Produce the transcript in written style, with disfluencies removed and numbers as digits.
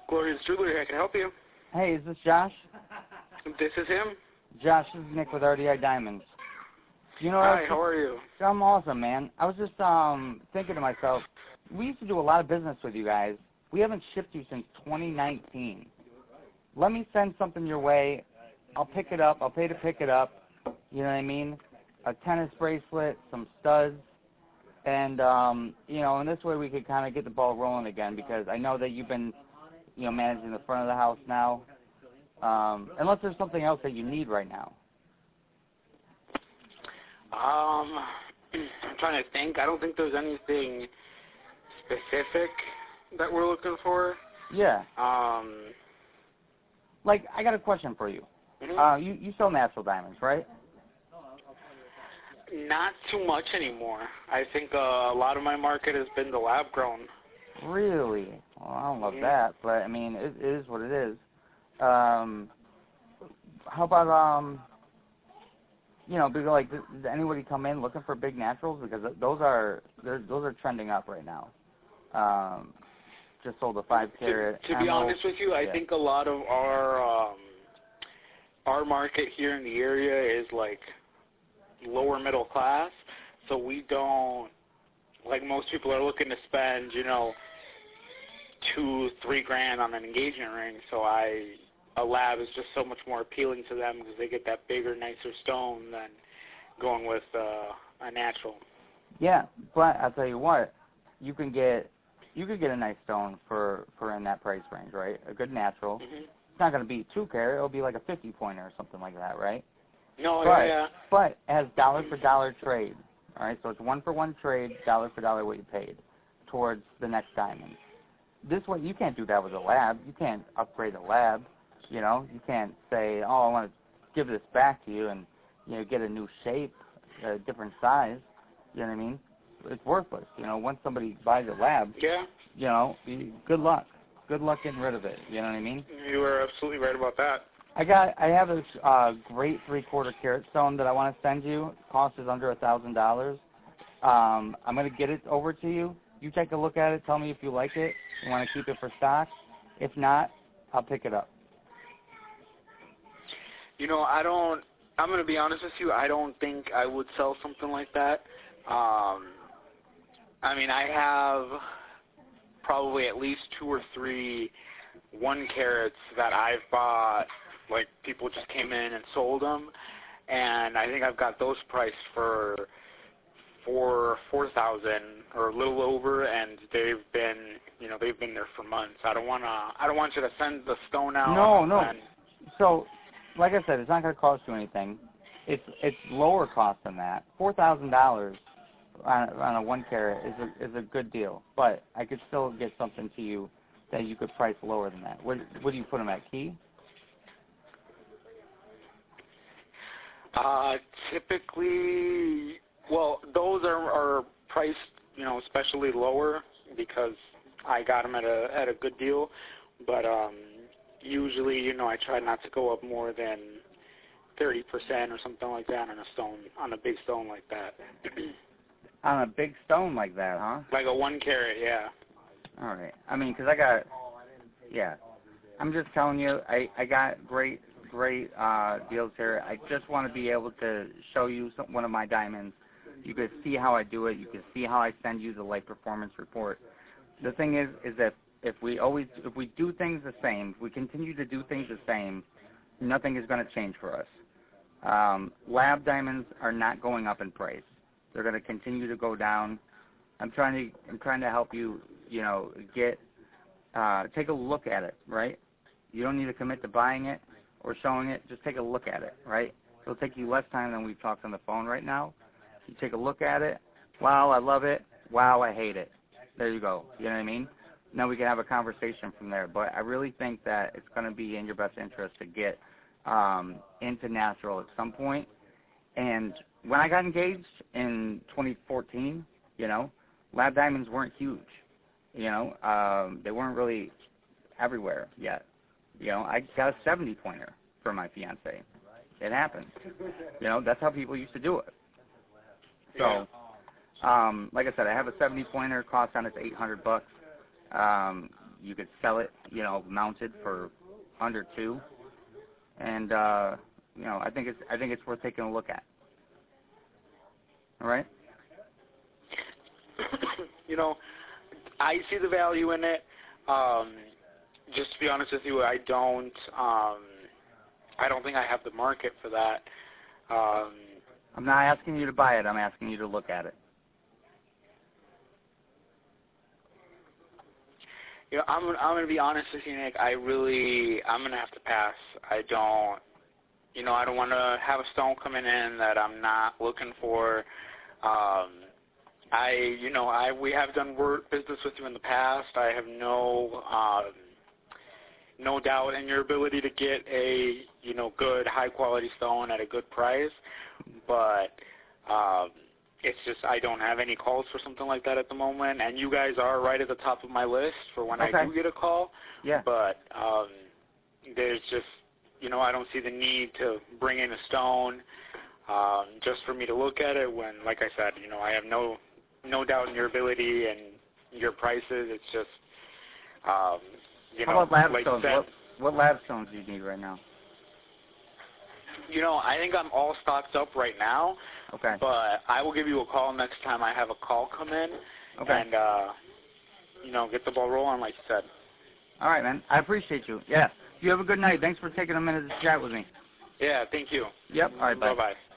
Gloria's Jewelry, I can help you. Hey, is this Josh? This is him. Josh, this is Nick with RDI Diamonds. You know, Hi, how are you? I'm awesome, man. I was just thinking to myself, we used to do a lot of business with you guys. We haven't shipped you since 2019. Let me send something your way. I'll pick it up. I'll pay to pick it up. You know what I mean? A tennis bracelet, some studs, and, you know, and this way we could kind of get the ball rolling again, because I know that you've been, you know, managing the front of the house now. Unless there's something else that you need right now. I'm trying to think. I don't think there's anything specific that we're looking for. Yeah. Like, I got a question for you. Mm-hmm. You sell natural diamonds, right? Not too much anymore. I think a lot of my market has been the lab grown. Really? Well, I don't love that, but I mean, it is what it is. How about you know, because like, does anybody come in looking for big naturals? Because those are trending up right now. Just sold a 5-carat. To be honest with you, I think a lot of our market here in the area is like lower middle class, so we don't, like, most people are looking to spend, you know, $2-3 grand on an engagement ring. So a lab is just so much more appealing to them because they get that bigger, nicer stone than going with a natural. Yeah, but I'll tell you what, you could get a nice stone for in that price range, right? A good natural. Mm-hmm. It's not going to be 2-carat. It'll be like a 50-pointer or something like that, right? No, yeah. But it has dollar-for-dollar trade, all right? So it's one-for-one trade, dollar-for-dollar what you paid towards the next diamond. This way, you can't do that with a lab. You can't upgrade a lab, you know? You can't say, oh, I want to give this back to you and, you know, get a new shape, a different size, you know what I mean? It's worthless, you know? Once somebody buys a lab, you know, good luck. Good luck getting rid of it, you know what I mean? You are absolutely right about that. I have this great 3/4 carat stone that I want to send you. Cost is under $1,000. I'm going to get it over to you. You take a look at it. Tell me if you like it. You want to keep it for stock. If not, I'll pick it up. You know, I'm going to be honest with you, I don't think I would sell something like that. I mean, I have probably at least 2 or 3 1-carats that I've bought. Like, people just came in and sold them, and I think I've got those priced for $4,000 or a little over, and they've been there for months. I don't want you to send the stone out. No. So, like I said, it's not going to cost you anything. It's lower cost than that. $4,000 on a 1-carat is a good deal, but I could still get something to you that you could price lower than that. What do you put them at, key? Typically, well, those are priced, you know, especially lower because I got them at a good deal. But usually, you know, I try not to go up more than 30% or something like that on a big stone like that. On a big stone like that, huh? Like a 1-carat, yeah. All right. I mean, because I'm just telling you, I got great deals here. I just want to be able to show you one of my diamonds. You could see how I do it. You could see how I send you the light performance report. The thing is that if we do things the same, if we continue to do things the same, nothing is going to change for us. Lab diamonds are not going up in price. They're going to continue to go down. I'm trying to help you, you know, take a look at it, right? You don't need to commit to buying it or showing it. Just take a look at it, right? It'll take you less time than we've talked on the phone right now. You take a look at it. Wow, I love it. Wow, I hate it. There you go. You know what I mean? Now we can have a conversation from there. But I really think that it's going to be in your best interest to get into natural at some point. And when I got engaged in 2014, you know, lab diamonds weren't huge. You know, they weren't really everywhere yet. You know, I got a 70-pointer for my fiance. It happened. You know, that's how people used to do it. So, like I said, I have a 70-pointer. Cost on it's $800. you could sell it, mounted for under $2, and I think it's worth taking a look at. All right. I see the value in it. Just to be honest with you, I don't think I have the market for that. I'm not asking you to buy it. I'm asking you to look at it. I'm going to be honest with you, Nick. I'm going to have to pass. I don't want to have a stone coming in that I'm not looking for. We have done business with you in the past. I have no doubt in your ability to get a good high quality stone at a good price, but it's just I don't have any calls for something like that at the moment, and you guys are right at the top of my list for when okay. I do get a call. Yeah. But there's just I don't see the need to bring in a stone just for me to look at it when, like I said, I have no doubt in your ability and your prices. It's just How about lab like stones? What lab stones do you need right now? I think I'm all stocked up right now. Okay. But I will give you a call next time I have a call come in. Okay. And get the ball rolling, like you said. All right, man. I appreciate you. Yeah. You have a good night. Thanks for taking a minute to chat with me. Yeah, thank you. Yep. All right, bye. Bye-bye.